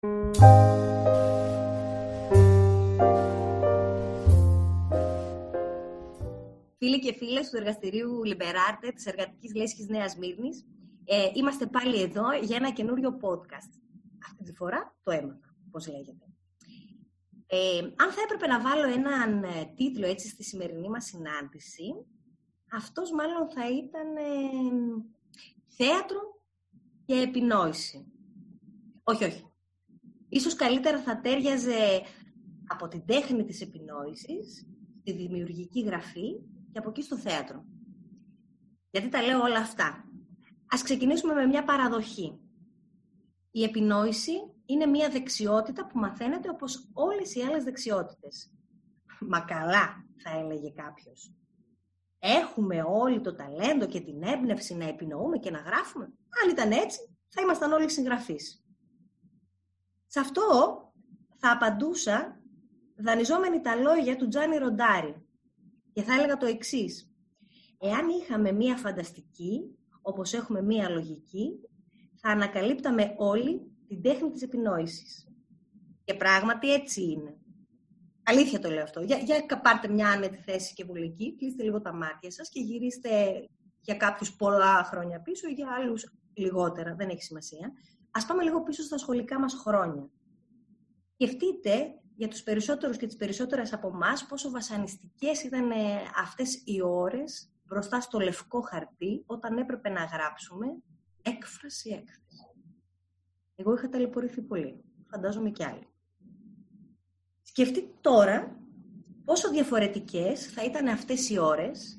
Φίλοι και φίλες του εργαστηρίου Λιμπεράρτε της Εργατικής Λέσχης Νέας Μύρνης, είμαστε πάλι εδώ για ένα καινούριο podcast. Αυτή τη φορά το έμαθα, πώς λέγεται. Αν θα έπρεπε να βάλω έναν τίτλο έτσι στη σημερινή μας συνάντηση, αυτός μάλλον θα ήταν θέατρο και επινόηση. Όχι. Ίσως καλύτερα θα τέριαζε από την τέχνη της επινόησης, τη δημιουργική γραφή και από εκεί στο θέατρο. Γιατί τα λέω όλα αυτά. Ας ξεκινήσουμε με μια παραδοχή. Η επινόηση είναι μια δεξιότητα που μαθαίνεται όπως όλες οι άλλες δεξιότητες. Μα καλά, θα έλεγε κάποιος. Έχουμε όλοι το ταλέντο και την έμπνευση να επινοούμε και να γράφουμε. Αν ήταν έτσι, θα ήμασταν όλοι συγγραφείς. Σε αυτό θα απαντούσα δανειζόμενοι τα λόγια του Τζάνι Ροντάρι. Και θα έλεγα το εξής. Εάν είχαμε μία φανταστική, όπως έχουμε μία λογική, θα ανακαλύπταμε όλοι την τέχνη της επινόησης. Και πράγματι έτσι είναι. Αλήθεια το λέω αυτό. Για πάρτε μια άνετη θέση και βολική, κλείστε λίγο τα μάτια σας και γυρίστε για κάποιους πολλά χρόνια πίσω ή για άλλους λιγότερα, δεν έχει σημασία. Ας πάμε λίγο πίσω στα σχολικά μας χρόνια. Σκεφτείτε για τους περισσότερους και τις περισσότερες από εμάς πόσο βασανιστικές ήταν αυτές οι ώρες μπροστά στο λευκό χαρτί όταν έπρεπε να γράψουμε έκφραση-έκθεση. Εγώ είχα ταλαιπωρηθεί πολύ. Φαντάζομαι κι άλλοι. Σκεφτείτε τώρα πόσο διαφορετικές θα ήταν αυτές οι ώρες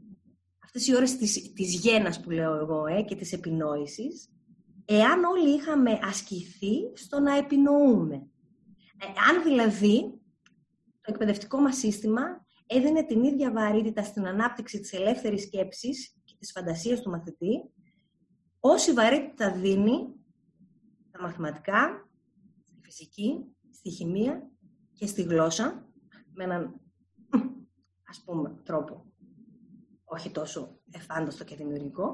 της γένας που λέω εγώ και της επινόησης, εάν όλοι είχαμε ασκηθεί στο να επινοούμε. Αν δηλαδή το εκπαιδευτικό μας σύστημα έδινε την ίδια βαρύτητα στην ανάπτυξη της ελεύθερης σκέψης και της φαντασίας του μαθητή, όση βαρύτητα δίνει στα μαθηματικά, στη φυσική, στη χημεία και στη γλώσσα, με έναν, ας πούμε, τρόπο όχι τόσο εφάνταστο και δημιουργικό,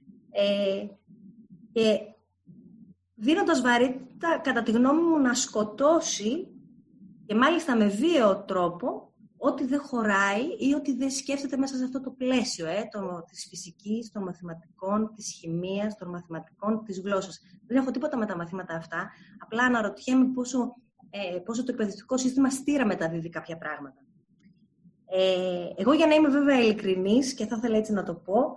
και δίνοντας βαρύτητα, κατά τη γνώμη μου, να σκοτώσει και μάλιστα με βίαιο τρόπο ό,τι δεν χωράει ή ό,τι δεν σκέφτεται μέσα σε αυτό το πλαίσιο της φυσικής, των μαθηματικών, της χημείας, των μαθηματικών, της γλώσσας. Δεν έχω τίποτα με τα μαθήματα αυτά, απλά αναρωτιέμαι πόσο το εκπαιδευτικό σύστημα στήρα μεταδίδει κάποια πράγματα. Εγώ, για να είμαι βέβαια ειλικρινής και θα ήθελα έτσι να το πω,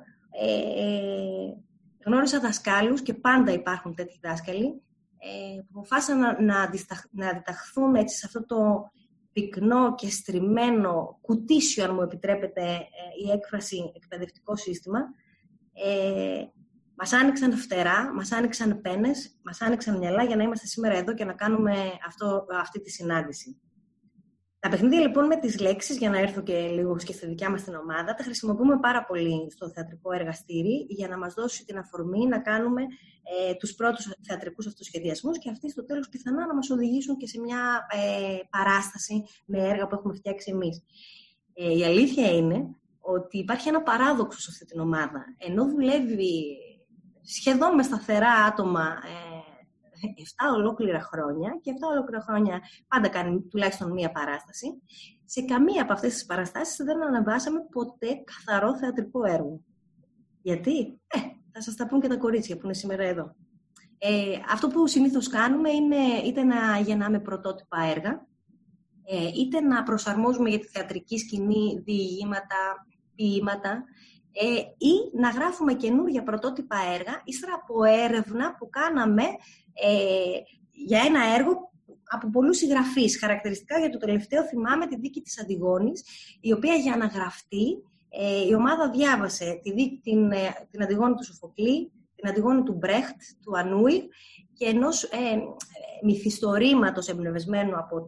γνώρισα δασκάλους και πάντα υπάρχουν τέτοιοι δάσκαλοι που αποφάσισαν να αντιταχθούν έτσι σε αυτό το πυκνό και στριμμένο κουτίσιο, αν μου επιτρέπετε η έκφραση, εκπαιδευτικό σύστημα. Μας άνοιξαν φτερά, μας άνοιξαν πένες, μας άνοιξαν μυαλά για να είμαστε σήμερα εδώ και να κάνουμε αυτή τη συνάντηση. Τα παιχνίδια λοιπόν με τις λέξεις, για να έρθω και λίγο και στη δικιά μας την ομάδα, τα χρησιμοποιούμε πάρα πολύ στο θεατρικό εργαστήρι για να μας δώσει την αφορμή να κάνουμε τους πρώτους θεατρικούς αυτοσχεδιασμούς και αυτοί στο τέλος πιθανά να μας οδηγήσουν και σε μια παράσταση με έργα που έχουμε φτιάξει εμείς. Η αλήθεια είναι ότι υπάρχει ένα παράδοξο σε αυτή την ομάδα. Ενώ δουλεύει σχεδόν με σταθερά άτομα 7 ολόκληρα χρόνια και 7 ολόκληρα χρόνια πάντα κάνει τουλάχιστον μία παράσταση. Σε καμία από αυτές τις παραστάσεις δεν αναβάσαμε ποτέ καθαρό θεατρικό έργο. Γιατί? Θα σας τα πούν και τα κορίτσια που είναι σήμερα εδώ. Αυτό που συνήθως κάνουμε είναι είτε να γεννάμε πρωτότυπα έργα, είτε να προσαρμόζουμε για τη θεατρική σκηνή διηγήματα, ποίηματα, ή να γράφουμε καινούργια πρωτότυπα έργα ύστερα από έρευνα που κάναμε για ένα έργο από πολλούς συγγραφείς. Χαρακτηριστικά για το τελευταίο θυμάμαι τη δίκη της Αντιγόνης, η οποία για να γραφτεί η ομάδα διάβασε την Αντιγόνη του Σοφοκλή, την Αντιγόνη του Μπρέχτ, του Ανούιλ και ενός μυθιστορήματος εμπνευσμένου από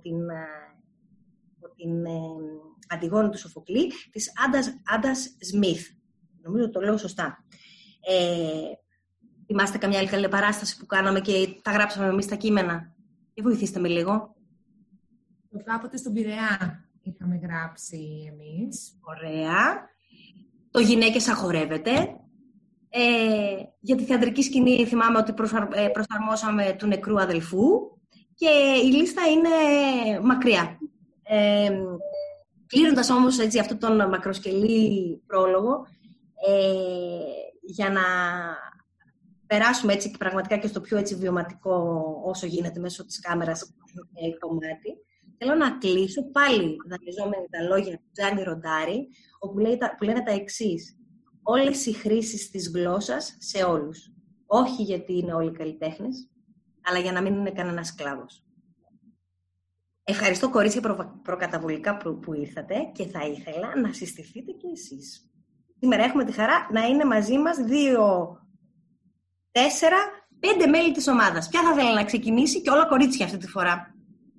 την Αντιγόνη του Σοφοκλή, της Άντας Σμιθ. Νομίζω το λέω σωστά. Θυμάστε καμιά άλλη καλή παράσταση που κάναμε και τα γράψαμε εμείς τα κείμενα? Και βοηθήστε με λίγο. Κάποτε στον Πειραιά είχαμε γράψει εμείς. Ωραία. Το «Γυναίκες αγχωρεύεται». Για τη θεατρική σκηνή θυμάμαι ότι προσαρμόσαμε του νεκρού αδελφού. και η λίστα είναι μακριά. Κλείνοντας όμως έτσι, αυτόν τον μακροσκελή πρόλογο, για να περάσουμε έτσι πραγματικά και στο πιο έτσι βιωματικό όσο γίνεται μέσω της κάμερας κομμάτι, θέλω να κλείσω πάλι δανειζόμενοι τα λόγια του Τζάνι Ροντάρι, όπου που λένε τα εξής: όλες οι χρήσεις της γλώσσας σε όλους. Όχι γιατί είναι όλοι καλλιτέχνες, αλλά για να μην είναι κανένας σκλάβος. Ευχαριστώ, κορίτσια, προκαταβολικά που ήρθατε και θα ήθελα να συστηθείτε κι εσείς. Σήμερα έχουμε τη χαρά να είναι μαζί μας 2, 4, 5 μέλη της ομάδας. Ποια θα ήθελα να ξεκινήσει και όλα κορίτσια αυτή τη φορά?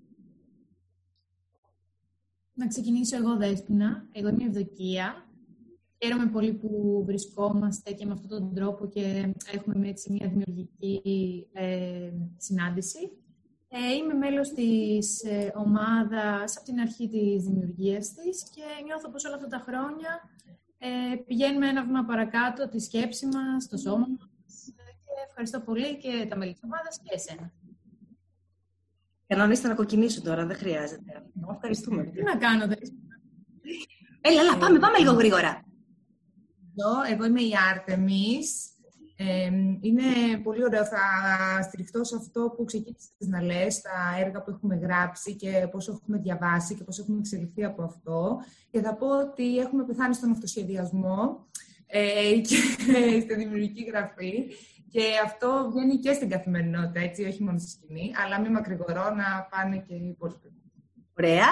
Να ξεκινήσω εγώ, Δέσποινα. Εγώ είμαι η Ευδοκία. Χαίρομαι πολύ που βρισκόμαστε και με αυτόν τον τρόπο και έχουμε έτσι μια δημιουργική συνάντηση. Είμαι μέλος της ομάδας από την αρχή της δημιουργίας της και νιώθω πως όλα αυτά τα χρόνια πηγαίνουμε ένα βήμα παρακάτω τη σκέψη μας, το σώμα μας. Και ευχαριστώ πολύ και τα μέλη της ομάδας και εσένα. Κανονίστε να κοκκινήσω τώρα, δεν χρειάζεται. Ευχαριστούμε. Τι να κάνω, Έλα, πάμε λίγο γρήγορα. Εγώ είμαι η Άρτεμις. Είναι πολύ ωραίο, θα στηριχτώ σε αυτό που ξεκίνησες να λες, τα έργα που έχουμε γράψει και πόσο έχουμε διαβάσει και πόσο έχουμε εξελιχθεί από αυτό. Και θα πω ότι έχουμε πεθάνει στον αυτοσχεδιασμό και στη δημιουργική γραφή. Και αυτό βγαίνει και στην καθημερινότητα, έτσι, όχι μόνο στη σκηνή, αλλά μην μακρηγορώ να πάνε και οι υπόλοιποι. Ωραία.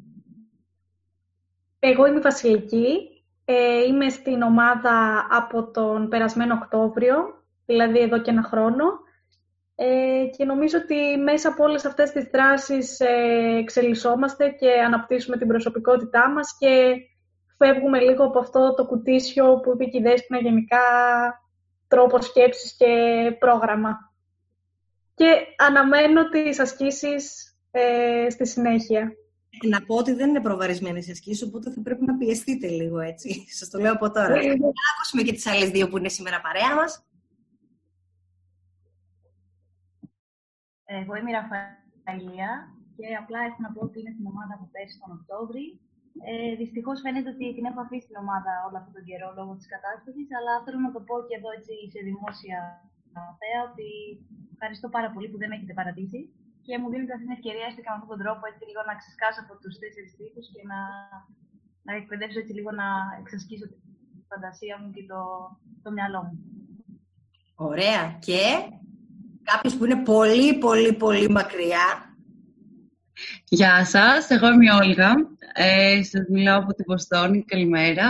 Εγώ είμαι η Βασιλική. Είμαι στην ομάδα από τον περασμένο Οκτώβριο, δηλαδή εδώ και 1 χρόνο. Και νομίζω ότι μέσα από όλες αυτές τις δράσεις εξελισσόμαστε και αναπτύσσουμε την προσωπικότητά μας και φεύγουμε λίγο από αυτό το κουτίσιο που είπε και η Δέσποινα, γενικά τρόπο σκέψης και πρόγραμμα. Και αναμένω τις ασκήσεις στη συνέχεια. Να πω ότι δεν είναι προβαρισμένες οι ασκήσεις, οπότε θα πρέπει να πιεστείτε λίγο, έτσι. Σας το λέω από τώρα. Να ακούσουμε και τις άλλες 2 που είναι σήμερα παρέα μας. Εγώ είμαι η Ραφαηλία και απλά έχω να πω ότι είναι στην ομάδα από πέρσι τον Οκτώβρη. Δυστυχώς φαίνεται ότι την έχω αφήσει την ομάδα όλο αυτόν τον καιρό λόγω της κατάστασης, αλλά θέλω να το πω και εδώ έτσι σε δημόσια θέα ότι ευχαριστώ πάρα πολύ που δεν με έχετε παρατήσει και μου δίνετε αυτή την ευκαιρία έστω και με αυτόν τον τρόπο έτσι λίγο να ξεσκάσω από τους 4 τοίχους και να εκπαιδεύσω έτσι λίγο να εξασκήσω τη φαντασία μου και το μυαλό μου. Ωραία. Και κάποιος που είναι πολύ πολύ πολύ μακριά. Γεια σας, εγώ είμαι η Όλγα. Σας μιλάω από την Βοστόνη. Καλημέρα.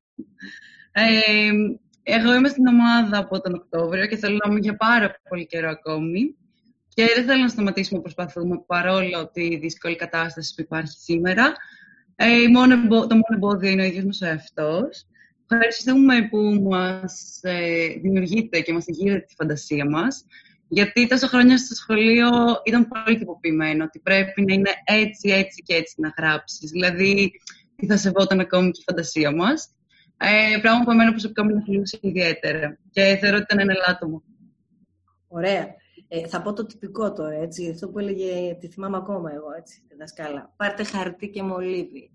Εγώ είμαι στην ομάδα από τον Οκτώβριο και θέλω να είμαι για πάρα πολύ καιρό ακόμη. Και δεν θέλω να σταματήσουμε να προσπαθούμε παρόλο τη δύσκολη κατάσταση που υπάρχει σήμερα. Το μόνο εμπόδιο είναι ο ίδιος μας ο εαυτός. Ευχαριστούμε που μας δημιουργείτε και μας εγείρετε τη φαντασία μας. Γιατί τόσα χρόνια στο σχολείο ήταν πολύ τυποποιημένο ότι πρέπει να είναι έτσι, έτσι και έτσι να γράψεις. Δηλαδή, τι θα σεβόταν ακόμη και η φαντασία μας. Πράγμα που εμένα προσωπικά με ενοχλούσε ιδιαίτερα. Και θεωρώ ότι ήταν ένα ελάττωμα. Ωραία. Θα πω το τυπικό τώρα, έτσι. Αυτό που έλεγε, τη θυμάμαι ακόμα εγώ, έτσι, τη δασκάλα. Πάρτε χαρτί και μολύβι.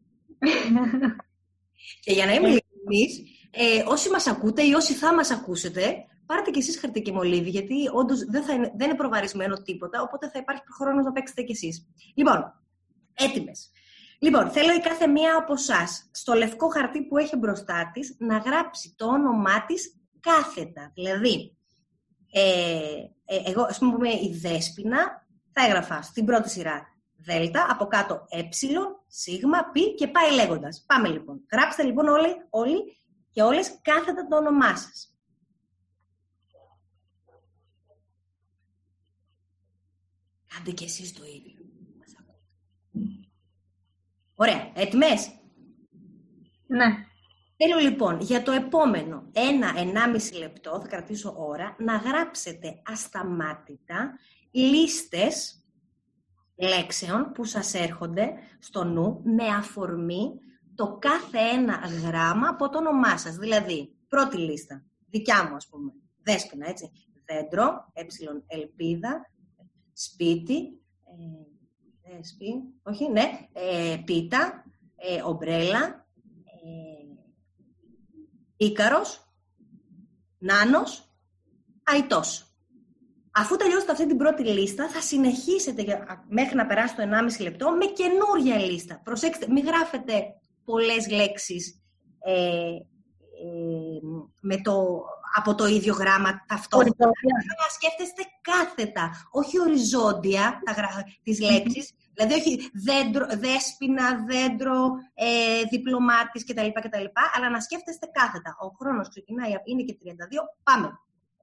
Και για να είμαι ειλικρινής, όσοι μας ακούτε ή όσοι θα μας ακούσετε, πάρτε κι εσείς χαρτί και μολύβι, γιατί όντως δεν είναι προβαρισμένο τίποτα, οπότε θα υπάρχει χρόνος να παίξετε κι εσείς. Λοιπόν, έτοιμες. Λοιπόν, θέλω η κάθε μία από εσάς, στο λευκό χαρτί που έχει μπροστά της, να γράψει το όνομά της κάθετα. Δηλαδή, εγώ, ας πούμε, η Δέσποινα, θα έγραφα στην πρώτη σειρά Δέλτα, από κάτω σίγμα, πι και πάει λέγοντας. Πάμε λοιπόν. Γράψτε λοιπόν όλοι και όλες κάθετα το όνομά σας. Κάντε και εσείς το ίδιο. Ωραία. Έτοιμες? Ναι. Θέλω λοιπόν για το επόμενο 1-1,5 λεπτό, θα κρατήσω ώρα, να γράψετε ασταμάτητα λίστες λέξεων που σας έρχονται στο νου με αφορμή το κάθε ένα γράμμα από το όνομά σας. Δηλαδή, πρώτη λίστα, δικιά μου ας πούμε, Δέσποινα, έτσι. Δέντρο, ελπίδα, σπίτι, όχι, ναι, πίτα, ομπρέλα, Ίκαρος, Νάνος, Αϊτός. Αφού τελειώσετε αυτή την πρώτη λίστα, θα συνεχίσετε μέχρι να περάσει το 1,5 λεπτό με καινούρια λίστα. Προσέξτε, μην γράφετε πολλές λέξεις από το ίδιο γράμμα ταυτόχρονα. Να σκέφτεστε κάθετα, όχι οριζόντια τις λέξεις. Δηλαδή, όχι δέσποινα, δέντρο, διπλωμάτης κτλ. Αλλά να σκέφτεστε κάθετα. Ο χρόνος ξεκινάει, είναι και 32. Πάμε.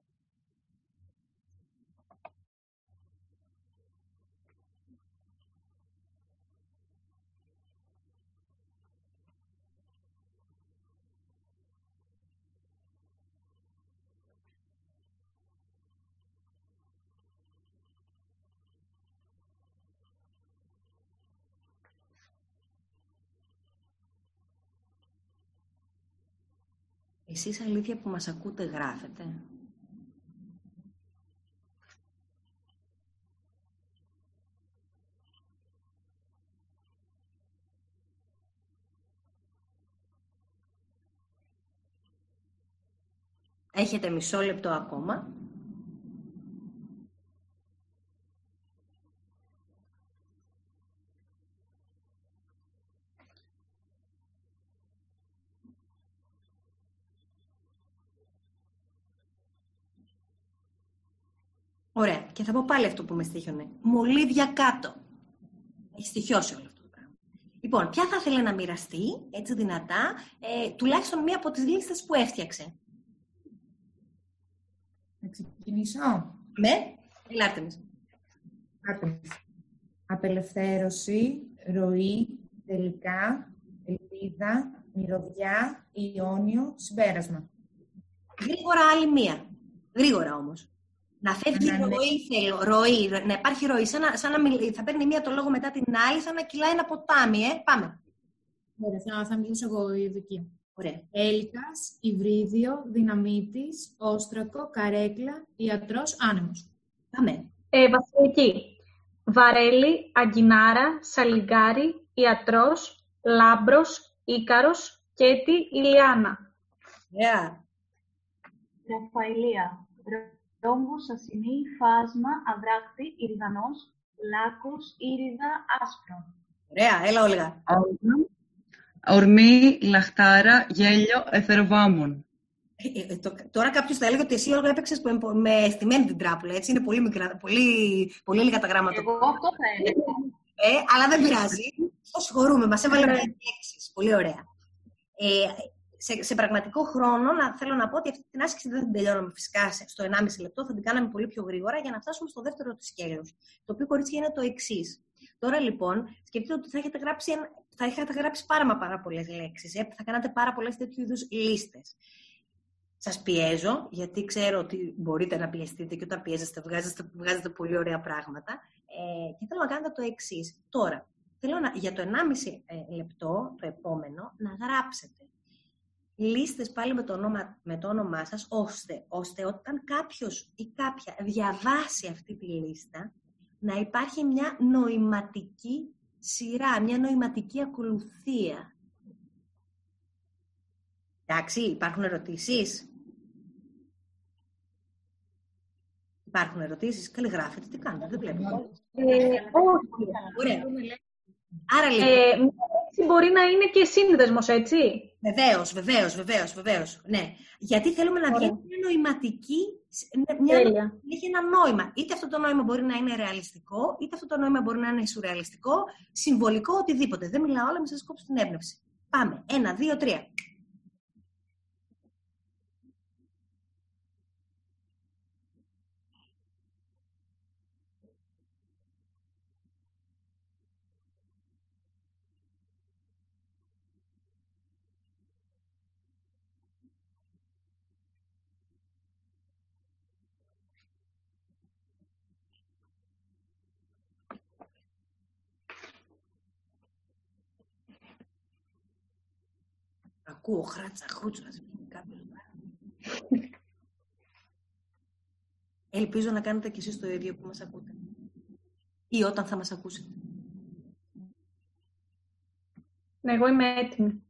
Εσείς αλήθεια που μας ακούτε γράφετε. Έχετε μισό λεπτό ακόμα. Ωραία. Και θα πω πάλι αυτό που με στοίχιωνε. Μολύβια κάτω. Έχει στοιχειώσει όλο αυτό το πράγμα. Λοιπόν, ποια θα ήθελε να μοιραστεί, έτσι δυνατά, τουλάχιστον μία από τις λίστες που έφτιαξε. Να ξεκινήσω. Ναι, ελάτε μας. Απελευθέρωση, ροή, τελικά, ελπίδα, μυρωδιά, ιόνιο, συμπέρασμα. Γρήγορα άλλη μία. Γρήγορα όμως. Να φεύγει ροή, να υπάρχει ροή. Σαν να θα παίρνει μία το λόγο μετά την άλλη, σαν να κυλάει ένα ποτάμι, Πάμε. Ωραία, θα μιλήσω εγώ η Ευδοκία. Ωραία. Έλικας, υβρίδιο, δυναμίτης, όστρακο, καρέκλα, ιατρός, άνεμος. Πάμε. Βασιλική. Βαρέλι, αγκινάρα, σαλιγκάρι, ιατρός, λάμπρος, Ίκαρος, Κέτη, Ηλιάνα. Ωραία. Ραφαηλία. Ρόμβος, ασημί, φάσμα, αδράκτη, Ηριδανός, λάκκος, ήριδα, άσπρο. Ωραία, έλα Όλγα. Ορμή, λαχτάρα, γέλιο, εθεροβάμων. Τώρα κάποιος θα έλεγε ότι εσύ Όλγα έπαιξες με στημένη την τράπουλα, έτσι, είναι πολύ μικρά, πολύ λίγα τα γράμματα. Εγώ αυτό θα έλεγα. Αλλά δεν πειράζει. Το συγχωρούμε, μας έβαλε με λέξεις. Πολύ ωραία. Σε πραγματικό χρόνο, θέλω να πω ότι αυτή την άσκηση δεν την τελειώναμε φυσικά στο 1,5 λεπτό, θα την κάναμε πολύ πιο γρήγορα για να φτάσουμε στο δεύτερο της σκέλος. Το οποίο, κορίτσια, είναι το εξής. Τώρα λοιπόν, σκεφτείτε ότι θα έχετε γράψει πάρα πολλές λέξεις, θα κάνατε πάρα πολλές τέτοιου είδους λίστες. Σας πιέζω, γιατί ξέρω ότι μπορείτε να πιεστείτε και όταν πιέζεστε βγάζετε πολύ ωραία πράγματα. Και θέλω να κάνετε το εξής. Τώρα, θέλω για το 1,5 λεπτό, το επόμενο, να γράψετε λίστες πάλι με το όνομά σας, ώστε όταν κάποιος ή κάποια διαβάσει αυτή τη λίστα, να υπάρχει μια νοηματική σειρά, μια νοηματική ακολουθία. Εντάξει, υπάρχουν ερωτήσεις? Υπάρχουν ερωτήσεις? Καλή γράφετε, τι κάνετε, δεν βλέπω. Όχι. Ωραία. Άρα λοιπόν... μπορεί να είναι και σύνδεσμος, έτσι. Βεβαίως. Ναι. Γιατί θέλουμε να βγει μια νοηματική, έχει ένα νόημα. Είτε αυτό το νόημα μπορεί να είναι ρεαλιστικό, είτε αυτό το νόημα μπορεί να είναι σουρεαλιστικό, συμβολικό, οτιδήποτε. Δεν μιλάω όλα, μην σας κόψω την έμπνευση. Πάμε. 1, 2, 3. Ακούω χράτσα, χρούτσα, Ελπίζω να κάνετε κι εσείς το ίδιο που μας ακούτε. ή όταν θα μας ακούσετε? Ναι, εγώ είμαι έτοιμη.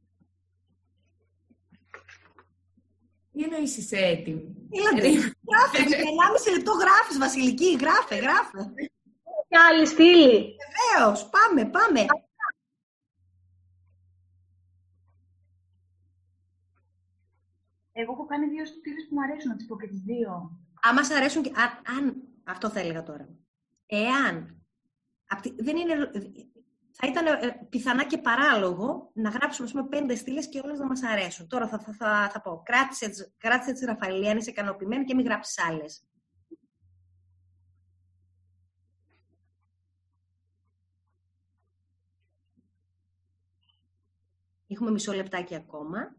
Τι εννοείς είσαι έτοιμη? Γράφε, 1,5 λεπτό γράφεις, Βασιλική, γράφε. Και άλλη στήλη. Βεβαίως, πάμε. Εγώ έχω κάνει 2 στήλες που μου αρέσουν, να τις πω και τις 2. Αν μας αρέσουν και... αυτό θα έλεγα τώρα. Εάν... θα ήταν πιθανά και παράλογο να γράψουμε, ας πούμε, 5 στήλες και όλες να μας αρέσουν. Τώρα θα πω, κράτησε τις Ραφαηλή, αν είσαι ικανοποιημένη και μην γράψεις άλλες. Έχουμε μισό λεπτάκι ακόμα.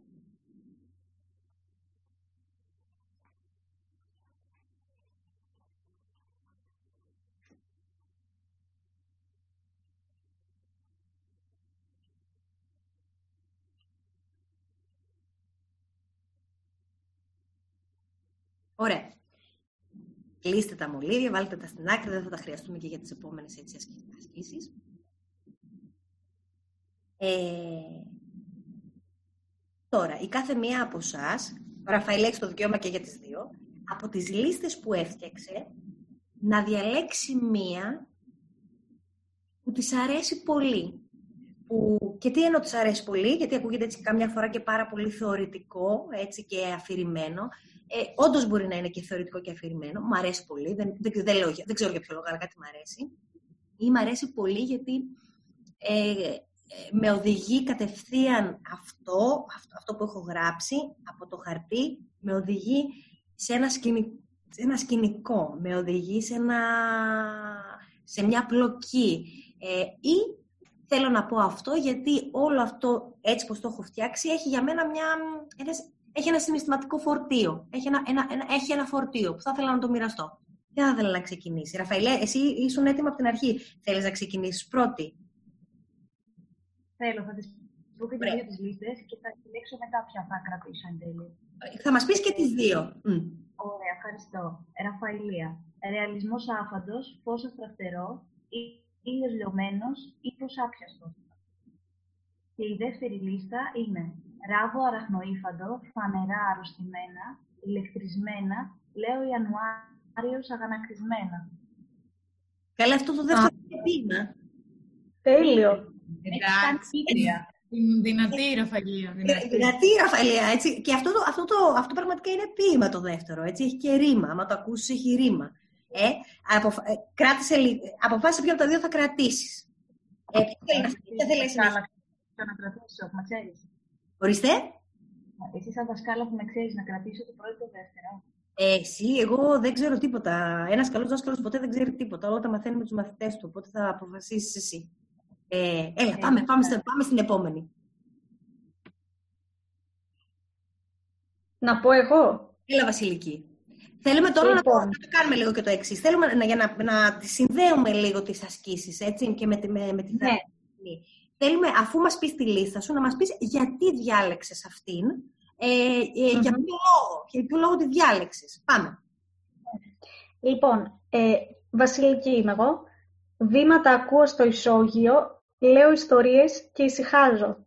Ωραία. Κλείστε τα μολύβια, βάλτε τα στην άκρη, δεν θα τα χρειαστούμε και για τις επόμενες ασκήσεις. Τώρα, η κάθε μία από εσάς, ο Ραφαήλ έχει το δικαίωμα και για τις 2, από τις λίστες που έφτιαξε, να διαλέξει μία που της αρέσει πολύ. Και τι εννοώ της αρέσει πολύ, γιατί ακούγεται έτσι καμιά φορά και πάρα πολύ θεωρητικό, έτσι και αφηρημένο. Όντως μπορεί να είναι και θεωρητικό και αφηρημένο. Μ' αρέσει πολύ, δεν ξέρω για ποιο λόγο, αλλά κάτι μ' αρέσει. Ή μ' αρέσει πολύ γιατί με οδηγεί κατευθείαν αυτό που έχω γράψει από το χαρτί, με οδηγεί σε ένα σκηνικό, με οδηγεί σε μια πλοκή. Ή θέλω να πω αυτό γιατί όλο αυτό, έτσι πως το έχω φτιάξει, έχει για μένα έχει ένα συναισθηματικό φορτίο. Έχει ένα φορτίο που θα ήθελα να το μοιραστώ. Δεν θα ήθελα να ξεκινήσει. Ραφαηλέ, εσύ ήσουν έτοιμα από την αρχή. Θέλεις να ξεκινήσεις πρώτη? Θέλω, θα τις πω και τις 2 τις λίστες και θα επιλέξω μετά ποια θα κρατήσω εν τέλει. Θα μας πεις και τις 2. Ωραία, ευχαριστώ. Ραφαηλία. Ρεαλισμός άφαντος, φως αστραφτερό, ήλιος λιωμένος, ύπος άπιαστος. Και η δεύτερη λίστα είναι ράβο αραχνοήφαντο, φανερά αρρωστημένα, ηλεκτρισμένα, λέω Ιανουάριος αγανακτισμένα. Καλά, αυτό το δεύτερο είναι ποίημα. Τέλειο. Εντάξει. Δυνατή η Ραφαηλία. Δυνατή η Ραφαηλία, έτσι. Και αυτό πραγματικά είναι ποίημα το δεύτερο, έτσι. Έχει και ρήμα. Άμα το ακούσεις, έχει ρήμα. Αποφάσισε ποιο από τα 2 θα κρατήσεις. Δεν θέλεις να κρατήσω, μα ξέρεις. Ορίστε. Εσύ σαν δασκάλα που με ξέρεις να κρατήσω το πρώτο ή το δεύτερο. Εσύ, εγώ δεν ξέρω τίποτα. Ένας καλός δάσκαλος ποτέ δεν ξέρει τίποτα. Όλα τα μαθαίνει με τους μαθητές του. Οπότε θα αποφασίσεις εσύ. Έλα, πάμε στην επόμενη. Να πω εγώ. Έλα, Βασιλική. Θέλουμε τώρα να κάνουμε λίγο και το εξής. Θέλουμε να συνδέουμε λίγο τις ασκήσεις, έτσι, και με τη θεραπεία. Θέλουμε, αφού μας πεις τη λίστα σου, να μας πεις γιατί διάλεξες αυτήν, για ποιο λόγο τη διάλεξες. Πάμε. Λοιπόν, Βασιλική είμαι εγώ. Βήματα ακούω στο ισόγειο, λέω ιστορίες και ησυχάζω.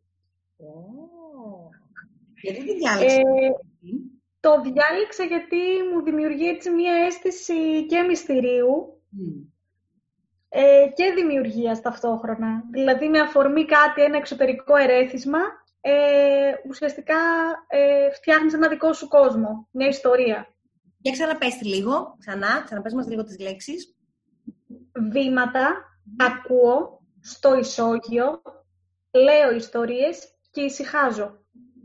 Γιατί τη διάλεξες? Το διάλεξα γιατί μου δημιουργεί έτσι μια αίσθηση και μυστηρίου και δημιουργίας ταυτόχρονα. Δηλαδή με αφορμή κάτι, ένα εξωτερικό ερέθισμα, ουσιαστικά φτιάχνεις ένα δικό σου κόσμο, μια ιστορία. Για ξαναπες τη λίγο, ξαναπες μας λίγο τις λέξεις. Βήματα, ακούω, στο ισόγειο, λέω ιστορίες και ησυχάζω.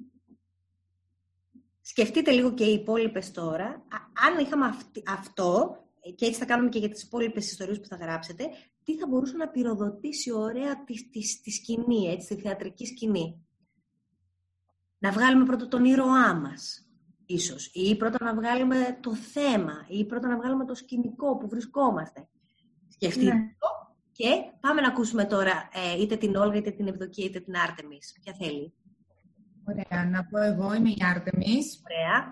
Σκεφτείτε λίγο και οι υπόλοιπες τώρα. Αν είχαμε αυτό, και έτσι θα κάνουμε και για τις υπόλοιπες ιστορίες που θα γράψετε, τι θα μπορούσε να πυροδοτήσει ωραία τη σκηνή, έτσι, τη θεατρική σκηνή. Να βγάλουμε πρώτα τον ήρωά μας, ίσως. Ή πρώτα να βγάλουμε το θέμα. Ή πρώτα να βγάλουμε το σκηνικό που βρισκόμαστε. Σκεφτείτε το. Και πάμε να ακούσουμε τώρα είτε την Όλγα, είτε την Ευδοκία, είτε την Άρτεμις. Ποια θέλει? Ωραία, να πω εγώ, είμαι η Άρτεμις. Ωραία.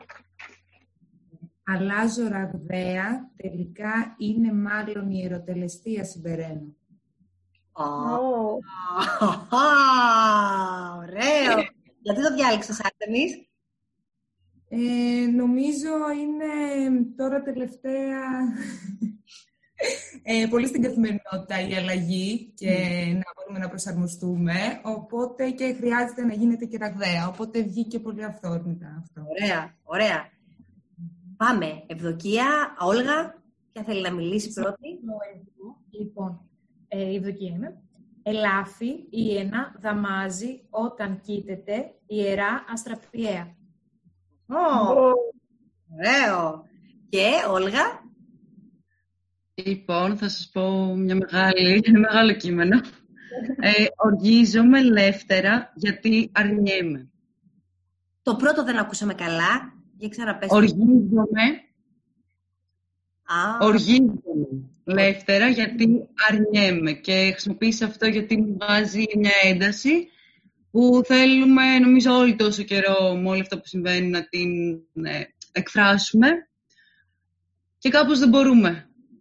Αλλάζω ραγδαία, τελικά είναι μάλλον η ερωτελεστία συμπεραίνω. Ωραίο! Γιατί το διάλεξες, Άρτεμις? Νομίζω είναι τώρα τελευταία πολύ στην καθημερινότητα η αλλαγή και να μπορούμε να προσαρμοστούμε, οπότε και χρειάζεται να γίνεται και ραγδαία, οπότε βγήκε πολύ αυθόρμητα αυτό. Ωραία. Πάμε. Ευδοκία, Όλγα, ποια θέλει να μιλήσει πρώτη? Λοιπόν, η Ευδοκία είμαι. Ελάφι, Ιένα, δαμάζει, όταν κοίταται, ιερά, αστραπιαία. Ωραίο. Και Όλγα? Λοιπόν, θα σας πω ένα μεγάλο κείμενο. Οργίζομαι ελεύθερα γιατί αρνιέμαι. Το πρώτο δεν ακούσαμε καλά. Για ξαναπες. Οργίζομαι ελεύθερα γιατί αρνιέμαι. Και χρησιμοποίησα αυτό γιατί μου βγάζει μια ένταση που θέλουμε, νομίζω, όλοι τόσο καιρό με όλα αυτά που συμβαίνει να την εκφράσουμε και κάπως δεν μπορούμε.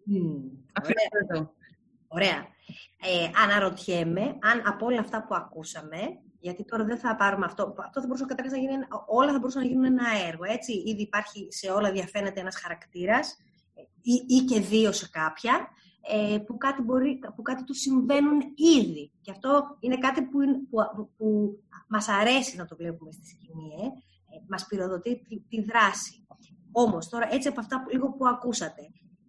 Ωραία. Αναρωτιέμαι αν από όλα αυτά που ακούσαμε, γιατί τώρα δεν θα πάρουμε αυτό θα μπορούσε καταρχάς να γίνει, όλα θα μπορούσαν να γίνουν ένα έργο, έτσι. Ήδη υπάρχει σε όλα διαφαίνεται ένας χαρακτήρας ή και δύο σε κάποια, που κάτι του συμβαίνουν ήδη. Και αυτό είναι κάτι που μας αρέσει να το βλέπουμε στη σκηνή, μας πυροδοτεί τη δράση. Όμως, τώρα έτσι από αυτά που ακούσατε,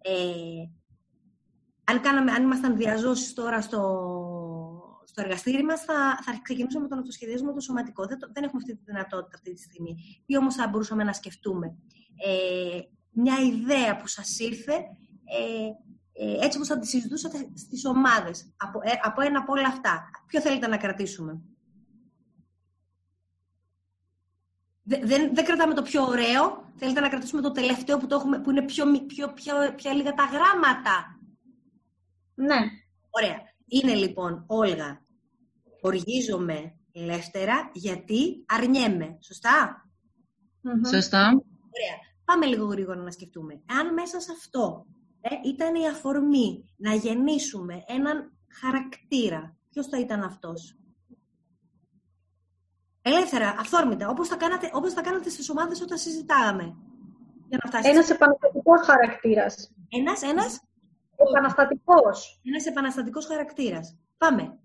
αν ήμασταν διαζώσεις τώρα στο εργαστήρι μας, θα ξεκινούσαμε με τον αυτοσχεδιασμό το σωματικό. Δεν έχουμε αυτή τη δυνατότητα αυτή τη στιγμή. Τι όμως θα μπορούσαμε να σκεφτούμε? Μια ιδέα που σας ήρθε, έτσι όπως θα τη συζητούσατε στις ομάδες, από ένα από όλα αυτά. Ποιο θέλετε να κρατήσουμε? Δεν κρατάμε το πιο ωραίο. Θέλετε να κρατήσουμε το τελευταίο που το έχουμε, που είναι πιο λίγα τα γράμματα? Ναι. Ωραία. Είναι λοιπόν, Όλγα, οργίζομαι ελεύθερα γιατί αρνιέμαι. Σωστά? Σωστά. Ωραία. Πάμε λίγο γρήγορα να σκεφτούμε. Αν μέσα σε αυτό ήταν η αφορμή να γεννήσουμε έναν χαρακτήρα, ποιος θα ήταν αυτός? Ελεύθερα, αυθόρμητα, όπως τα κάνατε στις ομάδες όταν συζητάγαμε. Για να φτάσεις. Ένας επαναστατικός χαρακτήρας. Ένας επαναστατικός. Ένας επαναστατικός χαρακτήρας. Πάμε.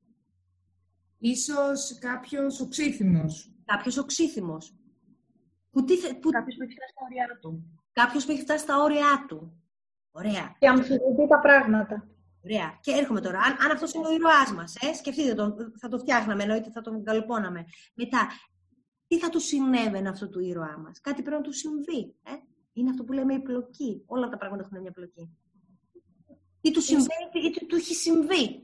Ίσως κάποιος οξύθυμος. Κάποιος οξύθυμος. Κάποιος που έχει φτάσει στα όρια του. Κάποιος που έχει φτάσει στα όρια του. Ωραία. Και αμφισβητεί τα πράγματα. Ωραία. Και έρχομαι τώρα. Αν αυτός είναι ο ήρωάς μας, σκεφτείτε τον, θα το φτιάχναμε, εννοείται θα τον καλοπώναμε. Μετά, τι θα του συνέβαινε αυτό του ήρωά μας? Κάτι πρέπει να του συμβεί. Είναι αυτό που λέμε η πλοκή. Όλα τα πράγματα έχουν μια πλοκή. Τι του συμβαίνει ή τι του έχει συμβεί.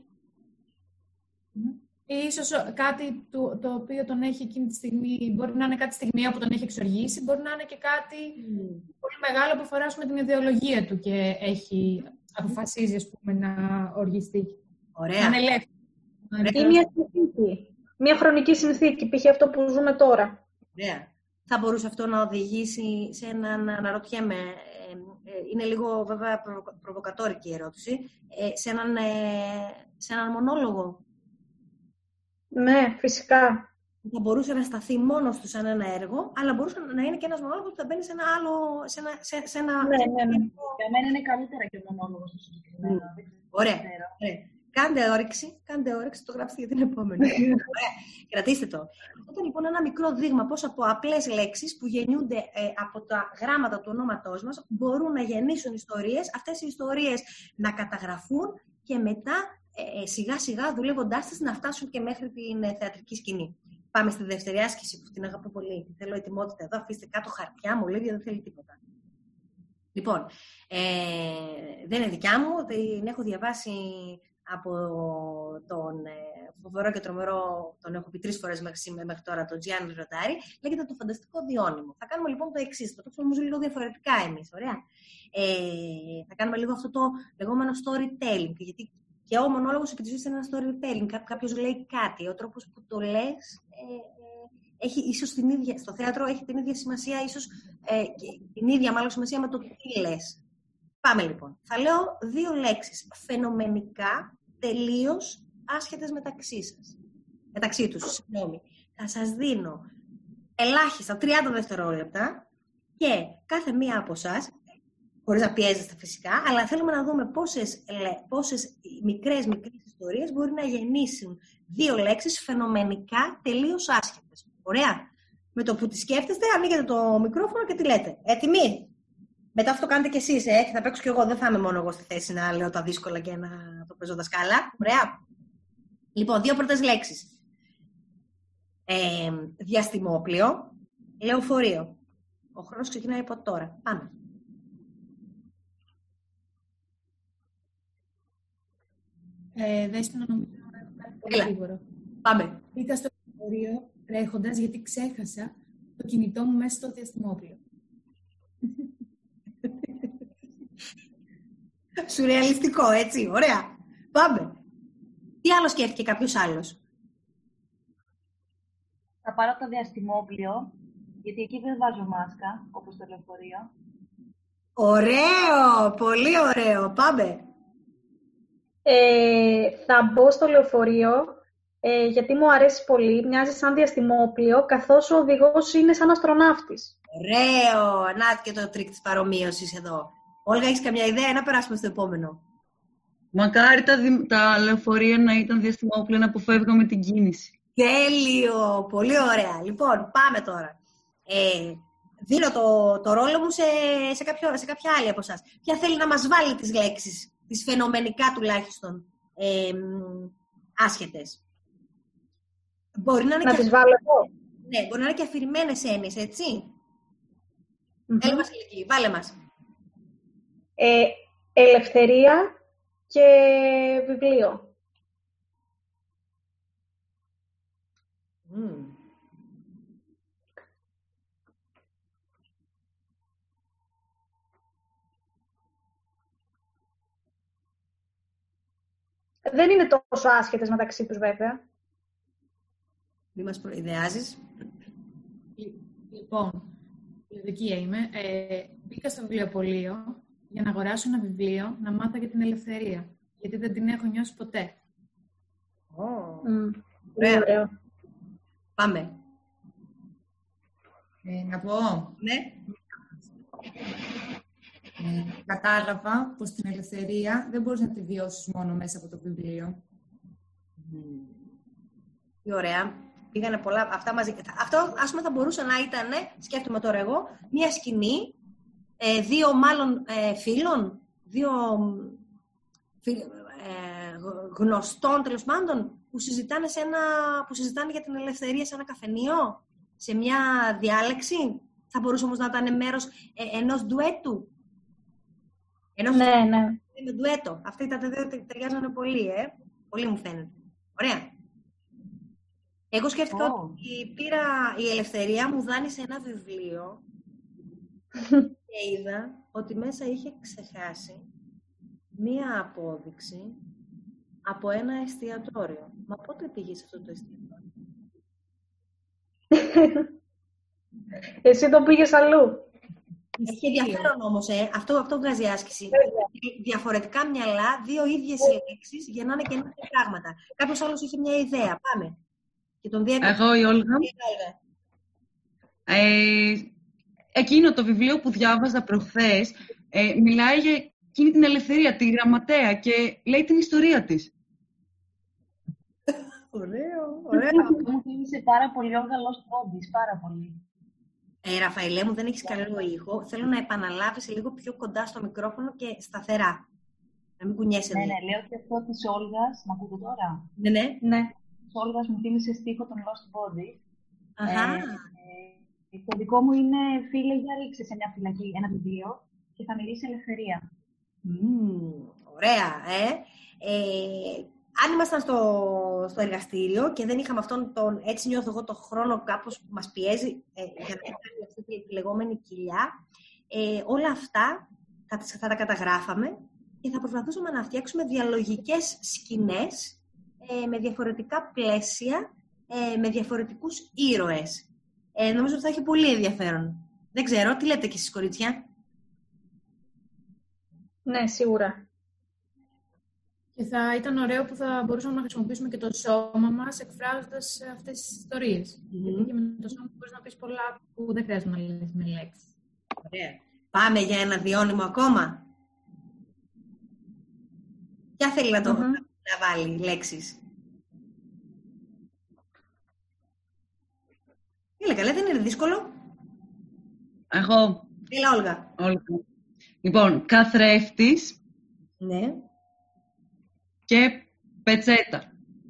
Ίσως κάτι το οποίο τον έχει εκείνη τη στιγμή, μπορεί να είναι κάτι στιγμιαίο που τον έχει εξοργήσει, μπορεί να είναι και κάτι πολύ μεγάλο που αφορά την ιδεολογία του και αποφασίζει, ας πούμε, να οργιστεί. Ωραία. Να είναι ελεύθερο. Ή μια συνθήκη. Μια χρονική συνθήκη, π.χ. αυτό που ζούμε τώρα. Ωραία. Θα μπορούσε αυτό να οδηγήσει σε έναν, αναρωτιέμαι, είναι λίγο βέβαια προβοκατόρικη η ερώτηση, σε έναν μονόλογο. Ναι, φυσικά. Θα μπορούσε να σταθεί μόνος του σαν ένα έργο, αλλά μπορούσε να είναι και ένας μονόλογος που θα μπαίνει σε ένα άλλο. Ναι. Για μένα είναι καλύτερα και ο μονόλογος στο συγκεκριμένο. Ωραία. Κάντε όρεξη, το γράψετε για την επόμενη. Ωραία. Κρατήστε το. Αυτό ήταν λοιπόν ένα μικρό δείγμα πώς από απλές λέξεις που γεννιούνται από τα γράμματα του ονόματός μας μπορούν να γεννήσουν ιστορίες, αυτές οι ιστορίες να καταγραφούν και μετά σιγά σιγά δουλεύοντάς τις να φτάσουν και μέχρι την θεατρική σκηνή. Πάμε στη δεύτερη άσκηση που την αγαπώ πολύ. Θέλω ετοιμότητα εδώ. Αφήστε κάτω χαρτιά, μολύβια, δεν θέλει τίποτα. Λοιπόν, δεν είναι δικιά μου, την έχω διαβάσει από τον φοβερό και τρομερό, τον έχω πει 3 φορές μέχρι τώρα, τον Gianni Rodari, λέγεται Το Φανταστικό Διώνυμο. Θα κάνουμε λοιπόν το εξής, θα το κάνουμε όμως λίγο διαφορετικά εμείς, ωραία. Θα κάνουμε λίγο αυτό το λεγόμενο storytelling, γιατί και ο μονόλογος επί της ουσίας είναι ένα storytelling, κάποιος λέει κάτι, ο τρόπος που το λες έχει ίσως την ίδια, στο θέατρο έχει την ίδια σημασία, ίσως την ίδια μάλλον σημασία με το τι λες. Πάμε λοιπόν. Θα λέω 2 λέξεις φαινομενικά, τελείως άσχετες μεταξύ τους, συγγνώμη. Θα σας δίνω ελάχιστα 30 δευτερόλεπτα και κάθε μία από εσάς, χωρίς να πιέζεστε φυσικά, αλλά θέλουμε να δούμε πόσες μικρές ιστορίες μπορεί να γεννήσουν 2 λέξεις φαινομενικά τελείως άσχετες. Ωραία. Με το που τη σκέφτεστε, ανοίγετε το μικρόφωνο και τη λέτε. Έτοιμοι. Μετά αυτό το κάνετε κι εσείς, και θα παίξω κι εγώ. Δεν θα είμαι μόνο εγώ στη θέση να λέω τα δύσκολα και να το παίζω δασκάλα. Ωραία. Λοιπόν, 2 πρώτες λέξεις. Διαστημόπλαιο, λεωφορείο. Ο χρόνος ξεκινάει από τώρα. Πάμε. Δέσποινα, νομίζω πολύ γρήγορο. Πάμε. Μπήκα στο λεωφορείο τρέχοντας γιατί ξέχασα το κινητό μου μέσα στο διαστημόπλαιο. Σουρεαλιστικό, έτσι. Ωραία. Πάμε. Τι άλλο σκέφτηκε κάποιος άλλος? Θα πάρω το διαστημόπλαιο, γιατί εκεί δεν βάζω μάσκα, όπως στο λεωφορείο. Ωραίο! Πολύ ωραίο. Πάμε. Θα μπω στο λεωφορείο, γιατί μου αρέσει πολύ. Μοιάζει σαν διαστημόπλαιο, καθώς ο οδηγός είναι σαν αστροναύτης. Ωραίο! Να και το τρίκ της παρομοίωσης εδώ. Όλγα, έχεις καμιά ιδέα? Να περάσουμε στο επόμενο. Μακάρι τα λεωφορεία να ήταν διαστημόπλαιο, να αποφεύγαμε την κίνηση. Τέλειο! Πολύ ωραία. Λοιπόν, πάμε τώρα. Δίνω το ρόλο μου σε κάποια άλλη από εσάς. Ποια θέλει να μας βάλει τις λέξεις, τις φαινομενικά τουλάχιστον άσχετες? Μπορεί να είναι να τις βάλω εγώ. Ναι, μπορεί να είναι και αφηρημένες έννοιες, έτσι. Έλα μας, Ηλική, βάλε μας. Ελευθερία και βιβλίο. Δεν είναι τόσο άσχετες μεταξύ τους, βέβαια. Μη μας προειδεάζεις. Λοιπόν, Λευκία είμαι. Μπήκα στο βιβλιοπωλείο για να αγοράσω ένα βιβλίο, να μάθω για την ελευθερία. Γιατί δεν την έχω νιώσει ποτέ. Ωραίο. Πάμε. Να πω. Ναι. Κατάλαβα πως την ελευθερία δεν μπορείς να τη βιώσεις μόνο μέσα από το βιβλίο. Τι ωραία. Πήγανε πολλά αυτά μαζί. Αυτό, ας πούμε, θα μπορούσε να ήταν, σκέφτομαι τώρα εγώ, μία σκηνή, 2 μάλλον φίλων, 2 γνωστών, τέλος πάντων, που συζητάνε για την ελευθερία σε ένα καφενείο, σε μια διάλεξη. Θα μπορούσε όμως να ήταν μέρος ενός ντουέτου. Ναι. Με ντουέτο. Αυτοί τα 2 ταιριάζανε πολύ, Πολύ μου φαίνεται. Ωραία. Εγώ σκέφτηκα ότι η ελευθερία μου δάνεισε ένα βιβλίο και είδα ότι μέσα είχε ξεχάσει μία απόδειξη από ένα εστιατόριο. Μα πότε πήγες σε αυτό το εστιατόριο? Εσύ το πήγες αλλού. Έχει ενδιαφέρον όμως, αυτό βγάζει άσκηση. Διαφορετικά μυαλά, 2 ίδιες λέξεις γεννάνε καινούργια πράγματα. Κάποιος άλλος είχε μια ιδέα. Πάμε. Και τον Εγώ η Όλγα. Εκείνο το βιβλίο που διάβαζα προχθές μιλάει για εκείνη την ελευθερία, τη γραμματέα, και λέει την ιστορία της. Ωραίο. Αυτό μου θύμισε πάρα πολύ Όλγα Lost Bodies, πάρα πολύ. Ραφαηλέ μου, δεν έχεις καλό ήχο. Θέλω να επαναλάβεις λίγο πιο κοντά στο μικρόφωνο και σταθερά. Να μην κουνιέσαι. Ναι, λέω και αυτό της Όλγας. Μ' ακούτε τώρα? Ναι. Της Όλγας μου θύμισε στίχο των Lost Bodies. Το δικό μου είναι «Φίλε, για ρίξε σε μια φυλακή ένα βιβλίο και θα μιλήσει ελευθερία». Ωραία, Αν ήμασταν στο εργαστήριο και δεν είχαμε αυτόν τον, έτσι νιώθω εγώ, τον χρόνο κάπως που μας πιέζει για να κάνει αυτή τη λεγόμενη κοιλιά, όλα αυτά θα τα καταγράφαμε και θα προσπαθούσαμε να φτιάξουμε διαλογικές σκηνές με διαφορετικά πλαίσια, με διαφορετικούς ήρωες. Νομίζω ότι θα έχει πολύ ενδιαφέρον. Δεν ξέρω, τι λέτε κι εσείς, κορίτσια? Ναι, σίγουρα. Και θα ήταν ωραίο που θα μπορούσαμε να χρησιμοποιήσουμε και το σώμα μας εκφράζοντας αυτές τις ιστορίες. Γιατί και με το σώμα μπορείς να πεις πολλά που δεν χρειάζεται να λες με λέξεις. Ωραία. Πάμε για ένα διώνυμο ακόμα. Ποια θέλει να βάλει λέξεις? Έλα καλά, δεν είναι δύσκολο. Εγώ. Έλα, Όλγα. Λοιπόν, καθρέφτης. Ναι. Και πετσέτα.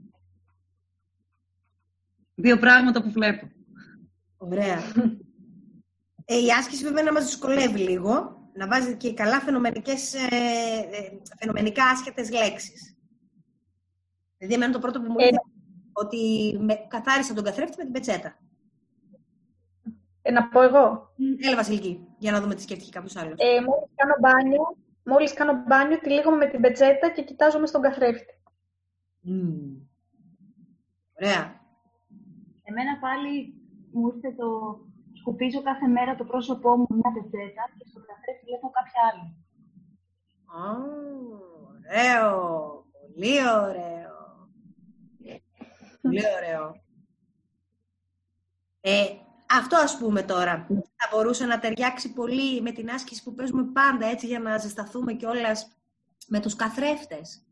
2 πράγματα που βλέπω. Ωραία. Η άσκηση βέβαια να μας δυσκολεύει λίγο. Να βάζει και καλά φαινομενικά άσχετες λέξεις. Δηλαδή, εμένα το πρώτο που μου ήρθε ότι καθάρισα τον καθρέφτη με την πετσέτα. Να πω εγώ. Έλα, Βασιλική, για να δούμε τι σκέφτηκε κάποιος άλλος. Μόλις κάνω μπάνιο, τυλίγομαι με την πετσέτα και κοιτάζομαι στον καθρέφτη. Ωραία. Εμένα πάλι μου ήρθε το σκουπίζω κάθε μέρα το πρόσωπό μου μια πετσέτα και στον καθρέφτη βλέπω κάποια άλλη. Ωραίο. Πολύ ωραίο. Πολύ ωραίο. Αυτό ας πούμε τώρα θα μπορούσε να ταιριάξει πολύ με την άσκηση που παίζουμε πάντα έτσι για να ζεσταθούμε κιόλας με τους καθρέφτες.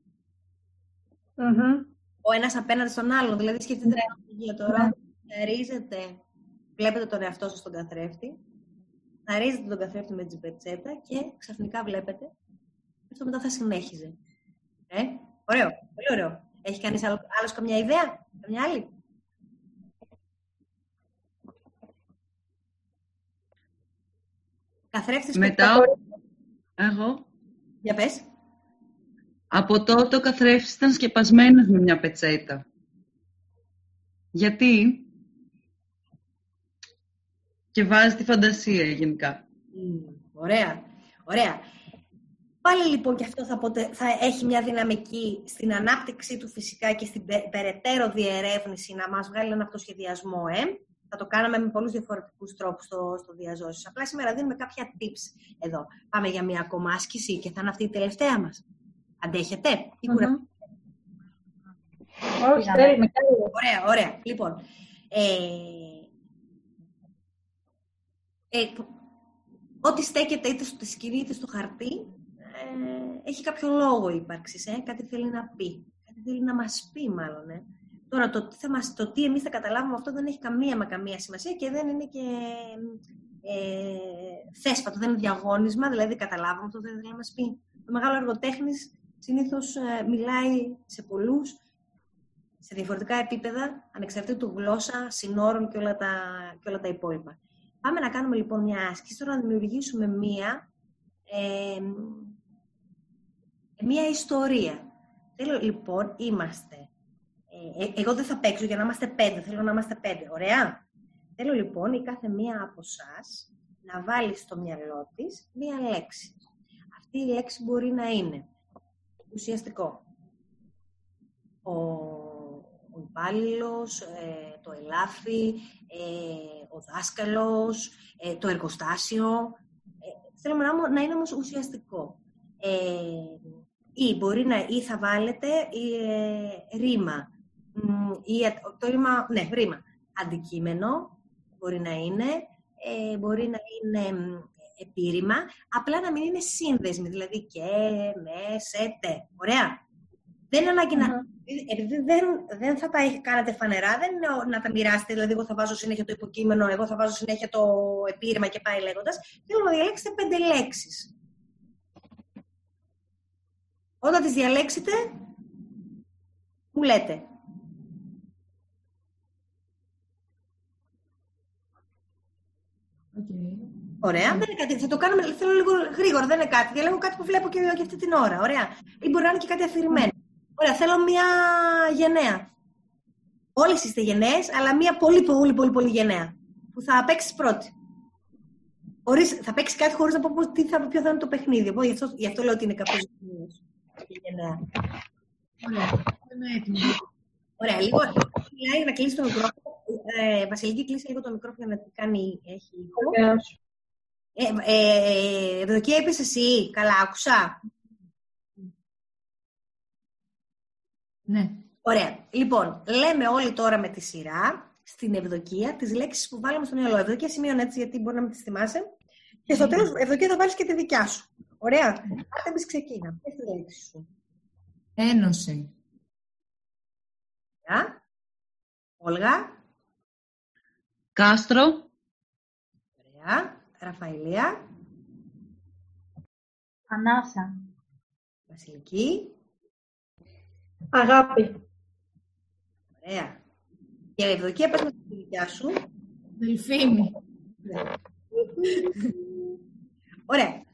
Ο ένας απέναντι στον άλλον. Δηλαδή σκεφτείτε την αναλογία τώρα. Θαρίζετε, βλέπετε τον εαυτό σας στον καθρέφτη, θαρίζετε τον καθρέφτη με την πετσέτα και ξαφνικά βλέπετε αυτό μετά θα συνέχιζε. Ωραίο, πολύ ωραίο. Έχει κανείς άλλος καμιά ιδέα, καμιά άλλη? Καθρέφτης μετά εγώ. Για πες. Από τότε ο καθρέφτης ήταν σκεπασμένος με μια πετσέτα. Γιατί? Και βάζει τη φαντασία γενικά. Ωραία, ωραία. Πάλι λοιπόν και αυτό θα έχει μια δυναμική στην ανάπτυξή του φυσικά και στην περαιτέρω διερεύνηση να μας βγάλει ένα αυτοσχεδιασμό. Θα το κάναμε με πολλούς διαφορετικούς τρόπους στο διαζώσεις. Απλά σήμερα δίνουμε κάποια tips εδώ. Πάμε για μια ακόμα άσκηση και θα είναι αυτή η τελευταία μας. Αντέχετε ή κουραστείτε? Όχι, θέλουμε. Ωραία, ωραία. Λοιπόν, ό,τι στέκεται είτε στη σκηνή είτε στο χαρτί, έχει κάποιο λόγο ύπαρξης, κάτι θέλει να πει. Κάτι θέλει να μας πει μάλλον. Τώρα, το τι εμείς θα καταλάβουμε αυτό δεν έχει καμία σημασία και δεν είναι και θέσπατο, δεν είναι διαγώνισμα, δηλαδή καταλάβουμε αυτό δεν θέλει να μας πει. Το μεγάλο εργοτέχνης συνήθως μιλάει σε πολλούς, σε διαφορετικά επίπεδα, ανεξαρτήτου γλώσσα, συνόρων και όλα τα υπόλοιπα. Πάμε να κάνουμε λοιπόν μια άσκηση, τώρα να δημιουργήσουμε μια ιστορία. Θέλω λοιπόν, εγώ δεν θα παίξω για να είμαστε 5, θέλω να είμαστε 5, ωραία. Θέλω λοιπόν η κάθε μία από εσάς να βάλει στο μυαλό της μία λέξη. Αυτή η λέξη μπορεί να είναι ουσιαστικό. Ο υπάλληλος, το ελάφι, ο δάσκαλος, το εργοστάσιο. Θέλουμε να είναι όμως ουσιαστικό. Ή θα βάλετε ρήμα. Το ρήμα, ναι, ρήμα. Αντικείμενο μπορεί να είναι, μπορεί να είναι επίρρημα, απλά να μην είναι σύνδεσμοι, δηλαδή και, με, σε, τε. Ωραία. Δεν είναι ανάγκη επειδή δεν θα τα κάνετε φανερά, δεν είναι να τα μοιράσετε, δηλαδή εγώ θα βάζω συνέχεια το υποκείμενο, εγώ θα βάζω συνέχεια το επίρρημα και πάει λέγοντας. Θέλω να διαλέξετε 5 λέξεις. Όταν τις διαλέξετε, μου λέτε. Ωραία, δεν είναι κάτι. Θα το κάνουμε, θέλω λίγο γρήγορα, δεν είναι κάτι. Διαλέγω κάτι που βλέπω και αυτή την ώρα. Ωραία. Ή μπορεί να είναι και κάτι αφηρημένο. Ωραία, θέλω μία γενναία. Όλες είστε γενναίες, αλλά μία πολύ γενναία. Που θα παίξεις πρώτη. Θα παίξεις κάτι χωρίς να πω ποιο θα είναι το παιχνίδι. Γι' αυτό λέω ότι είναι κάπως γενναία. Ωραία, είμαι έτοιμη. Ωραία, λίγο να κλείσει το μικρόφωνο. Βασιλική, κλείσει λίγο το μικρόφωνο για να κάνει. Έχει ήχο. Ευδοκία, είπες εσύ. Καλά, άκουσα. Ναι. Ωραία. Λοιπόν, λέμε όλοι τώρα με τη σειρά στην Ευδοκία τις λέξεις που βάλαμε στο μυαλό. Ευδοκία σημείωνε έτσι, γιατί μπορεί να μην τις θυμάσαι. Και στο τέλος, Ευδοκία, θα βάλεις και τη δικιά σου. Ωραία. Άρα εμείς ξεκίνα. Πες τη λέξη σου. Ένωση. Ωραία. Όλγα. Κάστρο. Ωραία. Ραφαηλία. Ανάσα. Βασιλική. Αγάπη. Ωραία. Και Ευδοκία, πες μας τη δικιά σου. Δελφίνη. Ωραία.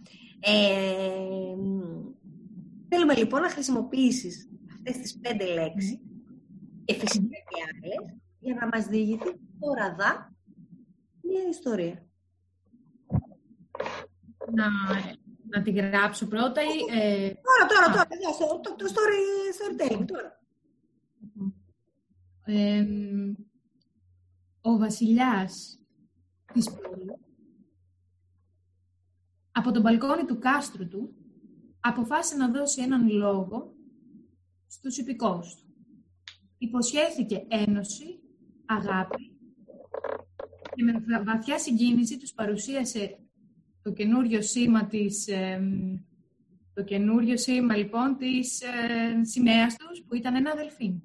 Θέλουμε λοιπόν να χρησιμοποιήσεις αυτές τις 5 λέξεις και φυσικά και άλλες για να μας διηγηθεί τώρα μια ιστορία. Να τη γράψω πρώτα ή... Τώρα, το storytelling τώρα. Ο βασιλιάς της πόλης, από τον μπαλκόνι του κάστρου του, αποφάσισε να δώσει έναν λόγο στους υπηκόους του. Υποσχέθηκε ένωση, αγάπη και με βαθιά συγκίνηση τους παρουσίασε το καινούριο σήμα λοιπόν της σημαίας τους, που ήταν ένα δελφίνι.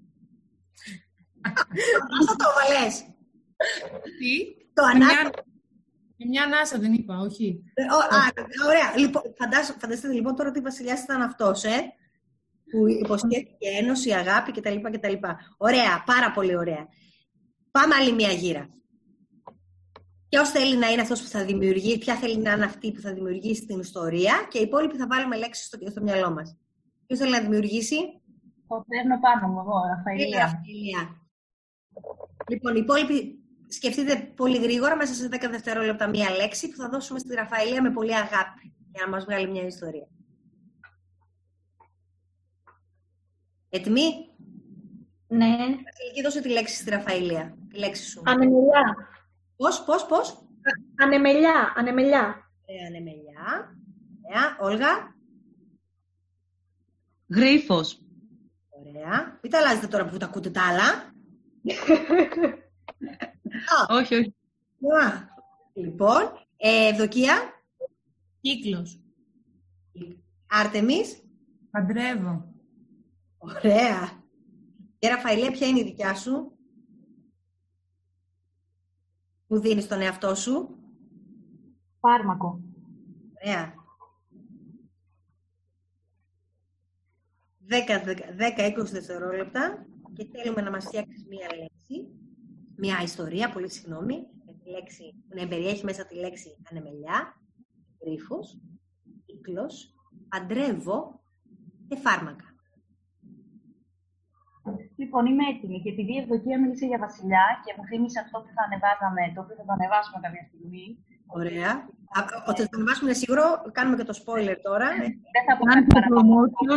Αυτό το έβαλες. Τι? Το ανάγκη. Μια ανάσα δεν είπα, όχι. Ωραία. Λοιπόν, φανταστείτε λοιπόν τώρα ότι ο βασιλιάς ήταν αυτός, που υποσχέθηκε ένωση, αγάπη κτλ. Ωραία, πάρα πολύ ωραία. Πάμε άλλη μια γύρα. Ποιος θέλει να είναι αυτός που θα δημιουργεί, ποια θέλει να είναι αυτή που θα δημιουργήσει την ιστορία και οι υπόλοιποι θα βάλουμε λέξεις στο μυαλό μας. Ποιος θέλει να δημιουργήσει? Το παίρνω πάνω μου εγώ, Ραφαηλία. Λοιπόν, οι υπόλοιποι σκεφτείτε πολύ γρήγορα, μέσα σε 10 δευτερόλεπτα, μία λέξη που θα δώσουμε στη Ραφαηλία με πολύ αγάπη για να μας βγάλει μια ιστορία. Έτοιμοι? Ναι. Βασιλική, δώσε τη λέξη στη Ραφαηλία. Τη λέξη σου. Ανεμελιά. Πώς? Ανεμελιά. Ωραία, ανεμελιά. Ωραία. Όλγα. Γρίφος. Ωραία. Μην τα αλλάζετε τώρα που τα ακούτε τα άλλα. Όχι. Λοιπόν, Ευδοκία. Κύκλος. Άρτεμις. Παντρεύω. Ωραία. Και Ραφαηλία, ποια είναι η δικιά σου? Που δίνεις στον εαυτό σου? Φάρμακο. Ωραία. 10-20 δευτερόλεπτα και θέλουμε να μας φτιάξεις μία λέξη, μία ιστορία, πολύ συγγνώμη, με τη λέξη, που να περιέχει μέσα τη λέξη ανεμελιά, γρίφος, κύκλος, παντρεύω και φάρμακα. Λοιπόν, είμαι έτοιμη και επειδή η Ευδοκία μίλησε για βασιλιά και μου θύμισε αυτό που θα ανεβάζαμε, το οποίο θα το ανεβάσουμε κάποια στιγμή. Ωραία. Όταν θα το ανεβάσουμε είναι σίγουρο, κάνουμε και το spoiler τώρα. Δεν θα πω κάτι παραπάνω.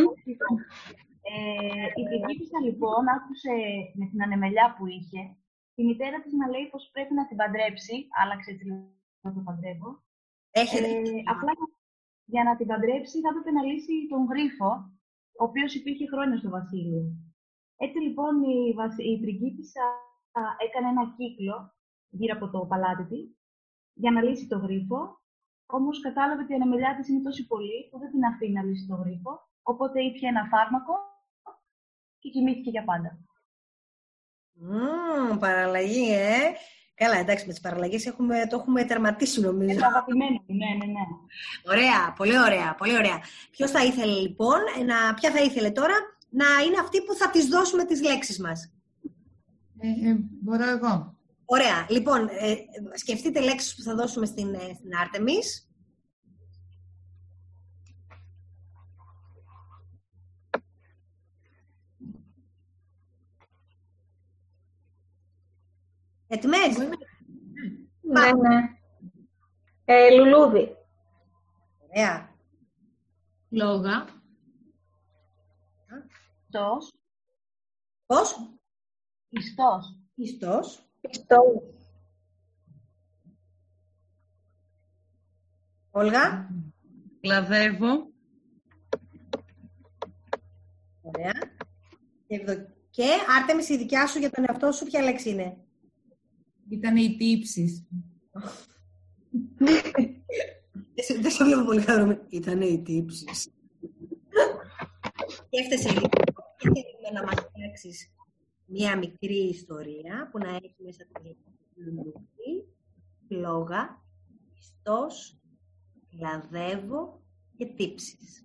Η πριγκίπισσα λοιπόν άκουσε με την ανεμελιά που είχε τη μητέρα της να λέει πως πρέπει να την παντρέψει. Άλλαξε έτσι να το παντρεύω. Απλά για να την παντρέψει θα έπρεπε να λύσει τον γρίφο, ο οποίος υπήρχε χρόνια στο βασίλειο. Έτσι λοιπόν η πριγκίπισσα έκανε ένα κύκλο γύρω από το παλάτι της για να λύσει τον γρίφο. Όμως κατάλαβε ότι η ανεμελιά της είναι τόσο πολύ που δεν την αφήνει να λύσει τον γρίφο. Οπότε ήπια ένα φάρμακο και κοιμήθηκε για πάντα. Παραλλαγή, Καλά, εντάξει, με τις παραλλαγές το έχουμε τερματίσει, νομίζω. Το αγαπημένο, ναι. Ωραία, πολύ ωραία. Ποιος θα ήθελε λοιπόν, ποια θα ήθελε τώρα να είναι αυτή που θα τις δώσουμε τις λέξεις μας? Μπορώ εγώ. Ωραία, λοιπόν, σκεφτείτε λέξεις που θα δώσουμε στην Άρτεμις. Έτοιμες? Ναι. Λουλούδι. Ωραία. Λόγα. Ιστός. Πώς? Ιστός. Όλγα. Κλαδεύω. Ωραία. Και Άρτεμις, η δικιά σου για τον εαυτό σου, ποια λέξη είναι? Ήταν οι τύψεις. Δεν σε βλέπω πολύ χαρούμενη. Ήταν οι τύψεις. Σκέφτεσαι λίγο να μας φτιάξεις μια μικρή ιστορία που να έχει μέσα την λουλούδι, φλόγα, πιστός, λαδεύω και τύψεις.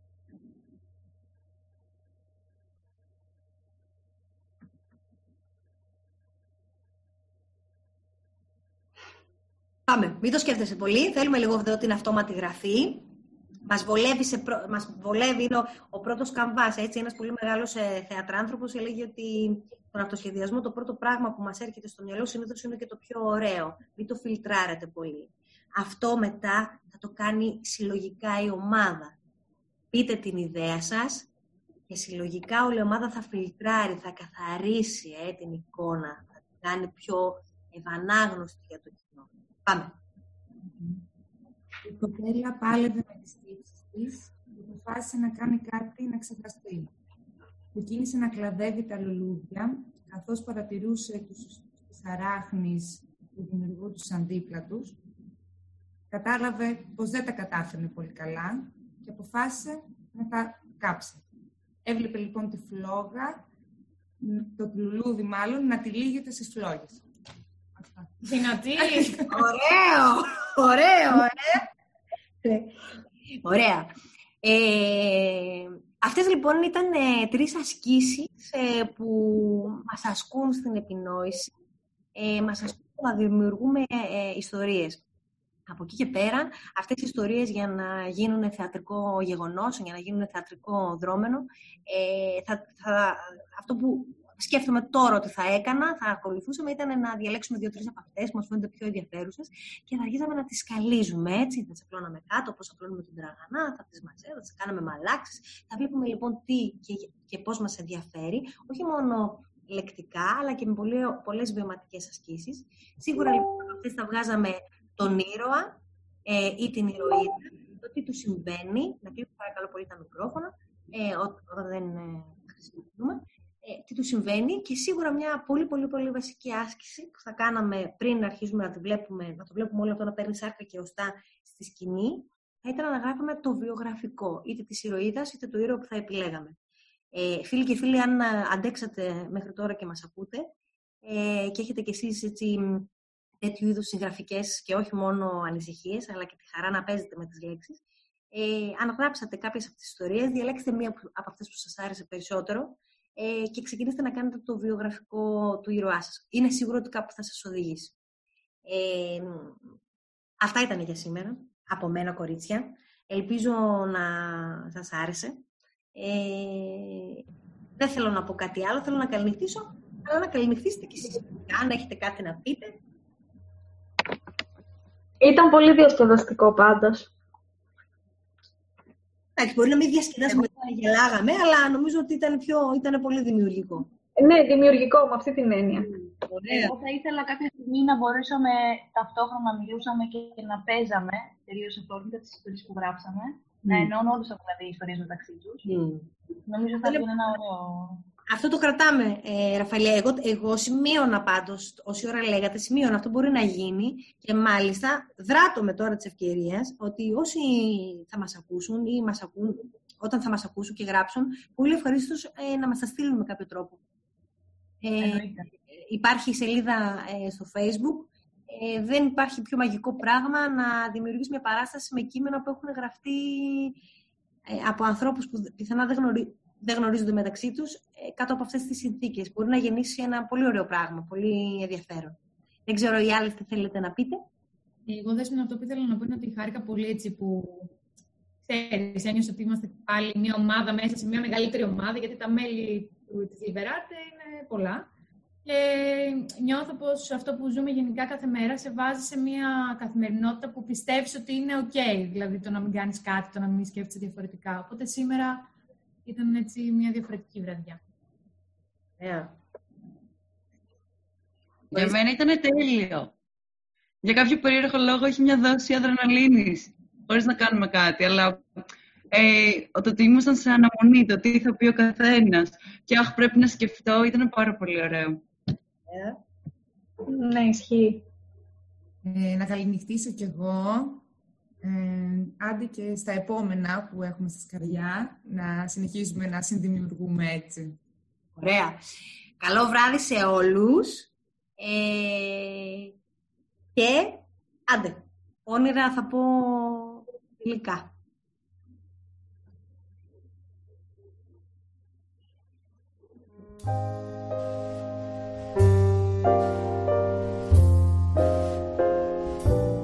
Πάμε, μην το σκέφτεσαι πολύ. Θέλουμε λίγο εδώ την αυτόματη γραφή. Μας βολεύει, είναι ο πρώτος καμβάς, έτσι. Ένας πολύ μεγάλος θεατράνθρωπος έλεγε ότι τον αυτοσχεδιασμό το πρώτο πράγμα που μας έρχεται στο μυαλό συνήθως είναι και το πιο ωραίο. Μην το φιλτράρετε πολύ. Αυτό μετά θα το κάνει συλλογικά η ομάδα. Πείτε την ιδέα σας και συλλογικά όλη η ομάδα θα φιλτράρει, θα καθαρίσει την εικόνα, θα την κάνει πιο ευανάγνωστη για το κοινό. Πάμε. Η κοπέλα πάλευε με τις τύψεις της και αποφάσισε να κάνει κάτι να ξεχαστεί. Ξεκίνησε να κλαδεύει τα λουλούδια, καθώς παρατηρούσε τους αράχνης που δημιουργούνταν δίπλα τους. Κατάλαβε πως δεν τα κατάφερνε πολύ καλά και αποφάσισε να τα κάψει. Έβλεπε λοιπόν τη φλόγα, το λουλούδι μάλλον, να τυλίγεται στις φλόγες. Δυνατή! Ωραίο! Ωραία. Αυτές λοιπόν ήταν 3 ασκήσεις που μας ασκούν στην επινόηση, μας ασκούν να δημιουργούμε ιστορίες. Από εκεί και πέρα, αυτές οι ιστορίες για να γίνουν θεατρικό γεγονός, για να γίνουν θεατρικό δρόμενο, αυτό που σκέφτομαι τώρα ότι θα έκανα, θα ακολουθούσαμε, ήταν να διαλέξουμε 2-3 από αυτές που μας φαίνονται πιο ενδιαφέρουσες και θα αρχίσαμε να τις σκαλίζουμε, έτσι. Θα τις απλώναμε κάτω, όπως απλώνουμε την τραγανά, θα τις μαζεύαμε, θα τις κάναμε μαλάξεις. Θα βλέπουμε λοιπόν τι και πώς μας ενδιαφέρει, όχι μόνο λεκτικά, αλλά και με πολλές βιωματικές ασκήσεις. Σίγουρα λοιπόν αυτές θα βγάζαμε τον ήρωα ή την ηρωίδα, το τι του συμβαίνει. Να κλείσουμε παρακαλώ πολύ τα μικρόφωνα, όταν δεν χρησιμοποιούμε. Τι του συμβαίνει και σίγουρα μια πολύ βασική άσκηση που θα κάναμε πριν να αρχίσουμε να το βλέπουμε όλο αυτό να παίρνει σάρκα και οστά στη σκηνή, θα ήταν να γράφουμε το βιογραφικό, είτε της ηρωίδας είτε του ήρωα που θα επιλέγαμε. Φίλοι και φίλοι, αν αντέξατε μέχρι τώρα και μας ακούτε και έχετε κι εσείς έτσι, τέτοιου είδους συγγραφικές και όχι μόνο ανησυχίες, αλλά και τη χαρά να παίζετε με τις λέξεις, αν γράψατε κάποιες από τις ιστορίες, διαλέξτε μία από αυτές που σας άρεσε περισσότερο και ξεκινήστε να κάνετε το βιογραφικό του ήρωά σας. Είναι σίγουρο ότι κάπου θα σας οδηγήσει. Αυτά ήταν για σήμερα, από μένα κορίτσια. Ελπίζω να σας άρεσε. Δεν θέλω να πω κάτι άλλο, θέλω να καληνυχτήσω, αλλά να καληνυχτήσετε κι εσείς. Αν έχετε κάτι να πείτε. Ήταν πολύ διασκεδαστικό πάντως. Εντάξει, μπορεί να μην διασκεδάσουμε, γελάγαμε, αλλά νομίζω ότι ήταν πολύ δημιουργικό. Ναι, δημιουργικό με αυτή την έννοια. Εγώ θα ήθελα κάποια στιγμή να μπορούσαμε ταυτόχρονα να μιλούσαμε και να παίζαμε τελείως αυτόρμητα τις ιστορίες που γράψαμε. Να εννοούν όντως δηλαδή οι ιστορίες μεταξύ τους. Νομίζω θα είναι ένα ωραίο. Αυτό το κρατάμε, Ραφαηλία. Εγώ σημείωνα πάντως, όση ώρα λέγατε, σημείωνα. Αυτό μπορεί να γίνει και μάλιστα δράτω με τώρα της ευκαιρίας ότι όσοι θα μας ακούσουν ή μας ακούν, όταν θα μας ακούσουν και γράψουν, πολύ ευχαρίστως να μας τα στείλουν με κάποιο τρόπο. Υπάρχει σελίδα στο Facebook. Δεν υπάρχει πιο μαγικό πράγμα να δημιουργήσει μια παράσταση με κείμενα που έχουν γραφτεί από ανθρώπους που πιθανά δεν γνωρίζονται μεταξύ τους κάτω από αυτές τις συνθήκες. Μπορεί να γεννήσει ένα πολύ ωραίο πράγμα, πολύ ενδιαφέρον. Δεν ξέρω οι άλλες τι θέλετε να πείτε. Εγώ Δέσποινα, αυτό που ήθελα να πω είναι ότι χάρηκα πολύ έτσι που ξέρεις, ένιωσα ότι είμαστε πάλι μια ομάδα μέσα σε μια μεγαλύτερη ομάδα, γιατί τα μέλη της Λιβεράτε είναι πολλά. Και νιώθω πως αυτό που ζούμε γενικά κάθε μέρα σε βάζει σε μια καθημερινότητα που πιστεύεις ότι είναι ok. Δηλαδή το να μην κάνεις κάτι, το να μην σκέφτεσαι διαφορετικά. Οπότε σήμερα ήταν έτσι μια διαφορετική βραδιά. Για μένα ήταν τέλειο. Για κάποιο περίεργο λόγο έχει μια δόση αδρεναλίνης, χωρίς να κάνουμε κάτι, αλλά Το ότι ήμασταν σε αναμονή, το τι θα πει ο καθένας. Και πρέπει να σκεφτώ, ήταν πάρα πολύ ωραίο. Ναι, ισχύει. Να καληνυχτήσω κι εγώ. Άντε και στα επόμενα που έχουμε στη σκαριά, να συνεχίζουμε να συνδημιουργούμε έτσι. Ωραία. Καλό βράδυ σε όλους. Και άντε, όνειρα θα πω γλυκά.